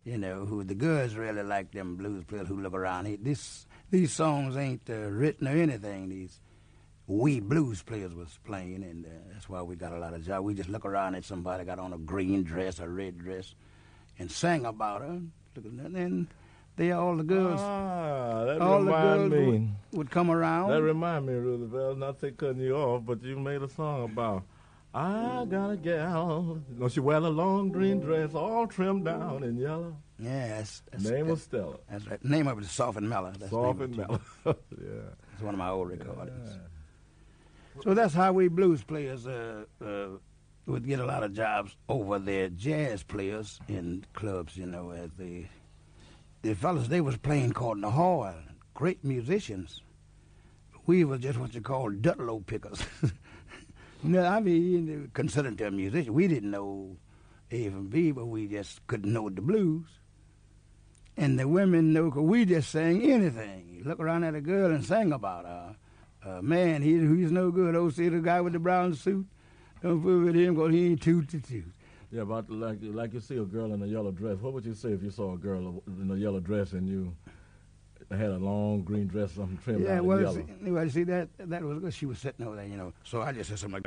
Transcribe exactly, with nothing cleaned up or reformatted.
you know, who the girls really like them blues players who look around. He, this these songs ain't uh, written or anything. These we blues players was playing, and uh, that's why we got a lot of jobs. We just look around at somebody got on a green dress, a red dress, and sang about her. And then they all the girls, ah, that all the girls me. would, would come around. That remind me, Roosevelt. Not to cutting you off, but you made a song about. I got a gal. You know, she wear a long green dress, all trimmed down in yellow. Yes. That's, name that's, was Stella. That's right. Name of it is Soft and Mellow. That's Soft and Mellow. Yeah. It's one of my old recordings. Yeah. So that's how we blues players uh, uh, would get a lot of jobs over there. Jazz players in clubs, you know, as the the fellas they was playing called in the hall, great musicians. We was just what you call dutlow pickers. No, I mean, considered them musicians. We didn't know A from B, but we just couldn't know the blues. And the women know, because we just sang anything. You look around at a girl and sang about her. Uh, man, he, he's no good. Oh, see the guy with the brown suit? Don't fool with him, because he ain't toot to toot. Yeah, but like like you see a girl in a yellow dress. What would you say if you saw a girl in a yellow dress and you had a long green dress, something trimmed yeah, out well, in yellow? See, well, see, that, that was good. She was sitting over there, you know. So I just said something like